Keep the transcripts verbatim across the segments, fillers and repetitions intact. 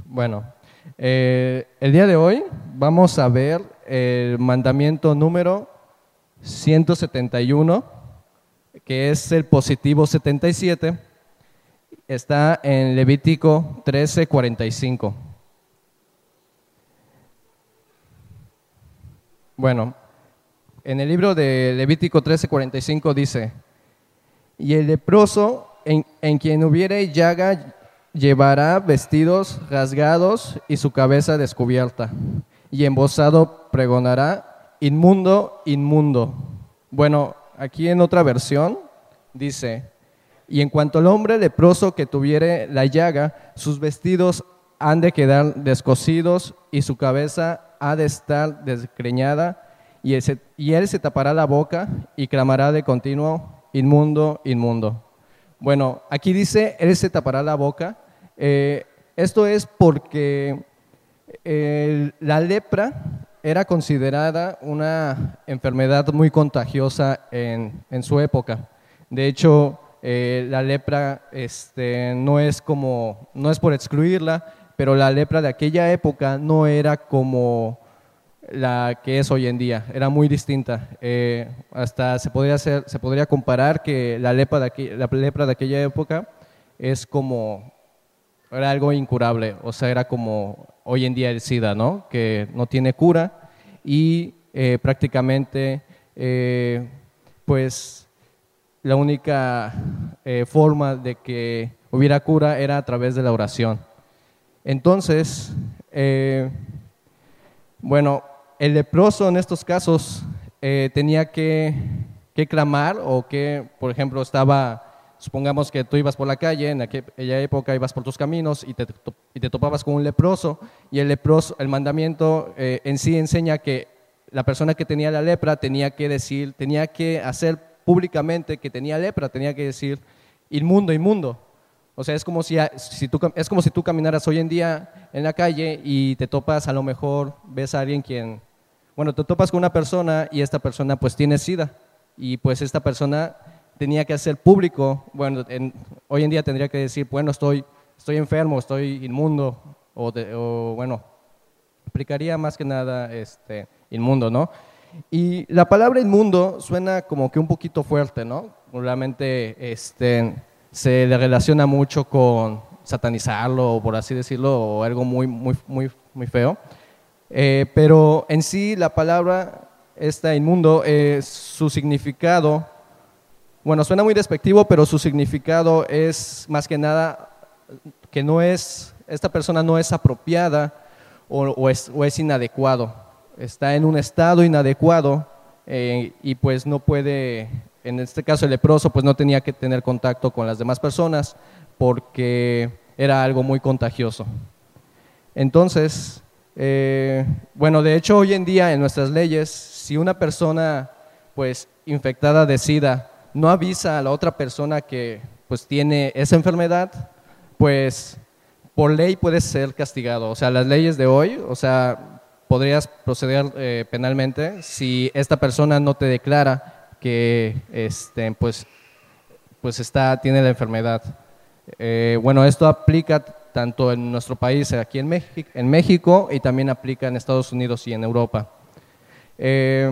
Bueno, eh, el día de hoy vamos a ver el mandamiento número ciento setenta y uno, que es el positivo setenta y siete. Está en Levítico trece cuarenta y cinco. Bueno, en el libro de Levítico trece cuarenta y cinco dice: y el leproso en, en quien hubiere llaga llevará vestidos rasgados y su cabeza descubierta, y embozado pregonará: inmundo, inmundo. Bueno, aquí en otra versión dice: y en cuanto al hombre leproso que tuviere la llaga, sus vestidos han de quedar descosidos y su cabeza ha de estar desgreñada, y él se, y él se tapará la boca y clamará de continuo: inmundo, inmundo. Bueno, aquí dice, él se tapará la boca. Eh, esto es porque eh, la lepra era considerada una enfermedad muy contagiosa en, en su época. De hecho, eh, la lepra este, no es como, no es por excluirla, pero la lepra de aquella época no era como la que es hoy en día, era muy distinta. Eh, hasta se podría hacer, se podría comparar que la lepra de aqu- la lepra de aquella época es como, era algo incurable, o sea, era como hoy en día el SIDA, ¿no? Que no tiene cura y eh, prácticamente, eh, pues, la única eh, forma de que hubiera cura era a través de la oración. Entonces, eh, bueno, el leproso en estos casos eh, tenía que, que clamar, o que, por ejemplo, estaba, supongamos que tú ibas por la calle, en aquella época ibas por tus caminos y te, y te topabas con un leproso, y el leproso, el mandamiento eh, en sí enseña que la persona que tenía la lepra tenía que decir, tenía que hacer públicamente que tenía lepra, tenía que decir: inmundo, inmundo. O sea, es como si, si tú, es como si tú caminaras hoy en día en la calle y te topas, a lo mejor ves a alguien quien, bueno, te topas con una persona y esta persona pues tiene SIDA, y pues esta persona tenía que hacer público, bueno, en, hoy en día tendría que decir, bueno, estoy, estoy enfermo, estoy inmundo, o, de, o bueno, aplicaría más que nada este, inmundo, ¿no? Y la palabra inmundo suena como que un poquito fuerte, ¿no? Realmente este, se le relaciona mucho con satanizarlo, por así decirlo, o algo muy, muy, muy, muy feo. Eh, pero en sí la palabra esta inmundo, eh, su significado, bueno, suena muy despectivo, pero su significado es más que nada que no es, esta persona no es apropiada o, o, es, o es inadecuado. Está en un estado inadecuado eh, y pues no puede, en este caso el leproso, pues no tenía que tener contacto con las demás personas porque era algo muy contagioso. Entonces, eh, bueno, de hecho hoy en día en nuestras leyes, si una persona pues infectada de SIDA no avisa a la otra persona que pues tiene esa enfermedad, pues por ley puede ser castigado. O sea, las leyes de hoy, o sea, podrías proceder eh, penalmente si esta persona no te declara que este, pues, pues está, tiene la enfermedad. Eh, bueno, esto aplica tanto en nuestro país, aquí en México, en México, y también aplica en Estados Unidos y en Europa. Eh,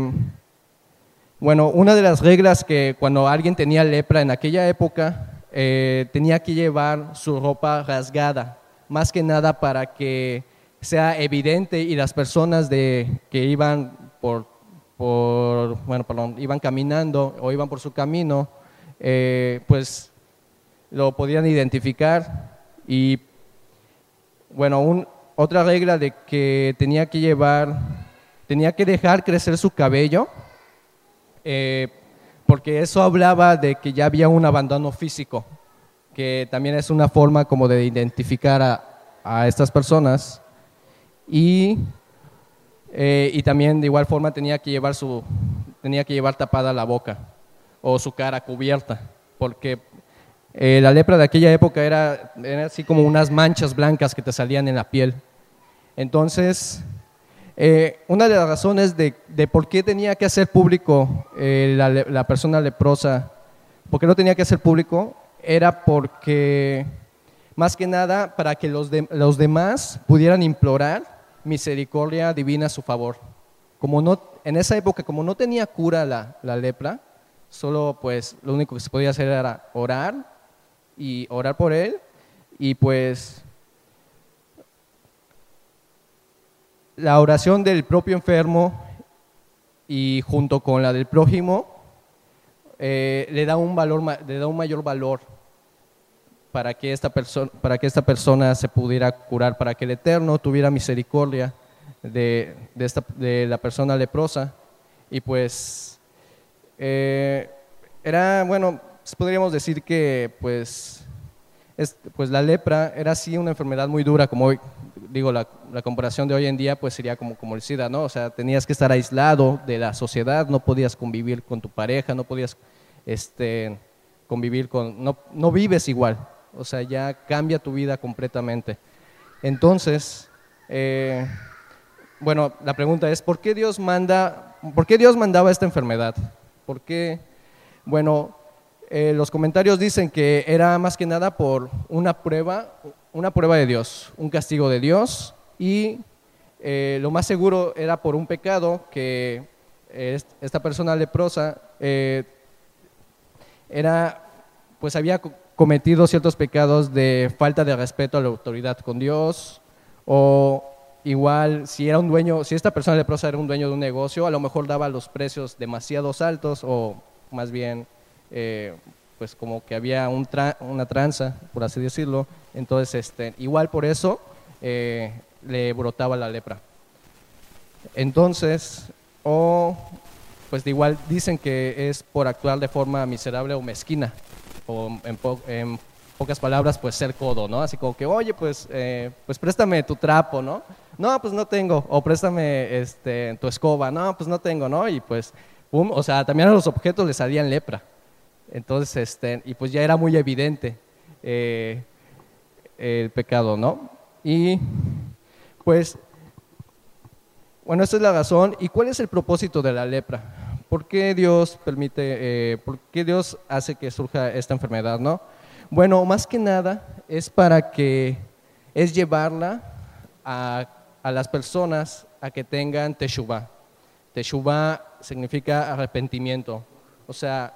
bueno, una de las reglas que cuando alguien tenía lepra en aquella época, eh, tenía que llevar su ropa rasgada, más que nada para que sea evidente y las personas de, que iban por, por bueno, perdón, iban caminando o iban por su camino, eh, pues lo podían identificar. Y bueno, un, otra regla de que tenía que llevar, tenía que dejar crecer su cabello, eh, porque eso hablaba de que ya había un abandono físico, que también es una forma como de identificar a, a estas personas. Y, eh, y también de igual forma tenía que llevar su, tenía que llevar tapada la boca o su cara cubierta, porque eh, la lepra de aquella época era, era así como unas manchas blancas que te salían en la piel. Entonces, eh, una de las razones de, de por qué tenía que hacer público eh, la, la persona leprosa, por qué lo tenía que hacer público, era porque más que nada para que los, de, los demás pudieran implorar misericordia divina a su favor. Como no, en esa época, como no tenía cura la, la lepra, solo pues lo único que se podía hacer era orar y orar por él, y pues la oración del propio enfermo y junto con la del prójimo eh, le da un valor, le da un mayor valor para que esta persona, para que esta persona se pudiera curar, para que el Eterno tuviera misericordia de, de, esta, de la persona leprosa. Y pues eh, era, bueno, podríamos decir que pues, es, pues la lepra era sí una enfermedad muy dura, como hoy, digo, la, la comparación de hoy en día pues sería como, como el SIDA, ¿no? O sea, tenías que estar aislado de la sociedad, no podías convivir con tu pareja, no podías este, convivir con, no, no vives igual, o sea, ya cambia tu vida completamente. Entonces, eh, bueno, la pregunta es, ¿por qué Dios manda, por qué Dios mandaba esta enfermedad? ¿Por qué? Bueno, eh, los comentarios dicen que era más que nada por una prueba, una prueba de Dios, un castigo de Dios, y eh, lo más seguro era por un pecado que eh, esta persona leprosa eh, era, pues había cometido ciertos pecados de falta de respeto a la autoridad con Dios, o igual si era un dueño, si esta persona leprosa era un dueño de un negocio, a lo mejor daba los precios demasiado altos, o más bien eh, pues como que había un tra una tranza, por así decirlo. Entonces este, igual por eso eh, le brotaba la lepra. Entonces, o pues de igual dicen que es por actuar de forma miserable o mezquina, o en, po en pocas palabras, pues ser codo, ¿no? Así como que, oye, pues, eh, pues préstame tu trapo, ¿no? No, pues no tengo. O préstame este, tu escoba. No, pues no tengo, ¿no? Y pues, pum, o sea, también a los objetos les salían lepra. Entonces, este, y pues ya era muy evidente eh, el pecado, ¿no? Y pues, bueno, esta es la razón. ¿Y cuál es el propósito de la lepra? ¿Por qué Dios permite, eh, por qué Dios hace que surja esta enfermedad, no? Bueno, más que nada es para que, es llevarla a, a las personas a que tengan teshuvá. Teshuvá significa arrepentimiento. O sea,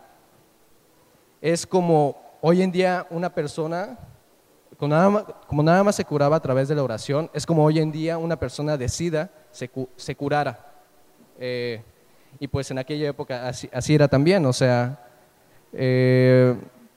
es como hoy en día una persona, como nada más, como nada más se curaba a través de la oración, es como hoy en día una persona de SIDA se, se curara. Eh, y pues en aquella época así, así era también, o sea, eh,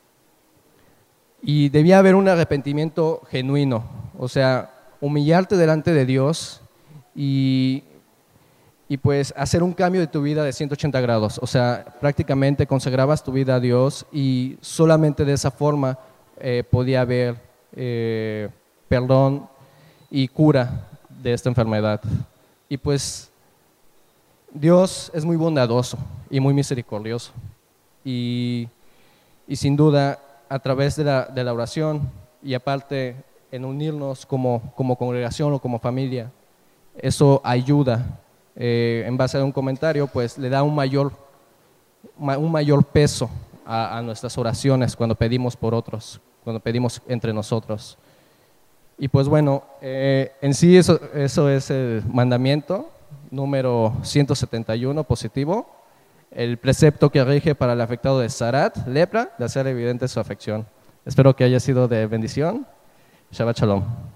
y debía haber un arrepentimiento genuino, o sea, humillarte delante de Dios y, y pues hacer un cambio de tu vida de ciento ochenta grados, o sea, prácticamente consagrabas tu vida a Dios y solamente de esa forma eh, podía haber eh, perdón y cura de esta enfermedad. Y pues Dios es muy bondadoso y muy misericordioso, y, y sin duda a través de la, de la oración y aparte en unirnos como, como congregación o como familia, eso ayuda. Eh, en base a un comentario, pues le da un mayor, un mayor peso a, a nuestras oraciones cuando pedimos por otros, cuando pedimos entre nosotros. Y pues bueno, eh, en sí eso, eso es el mandamiento número ciento setenta y uno positivo, el precepto que rige para el afectado de Zarat, lepra, de hacer evidente su afección. Espero que haya sido de bendición. Shabbat Shalom.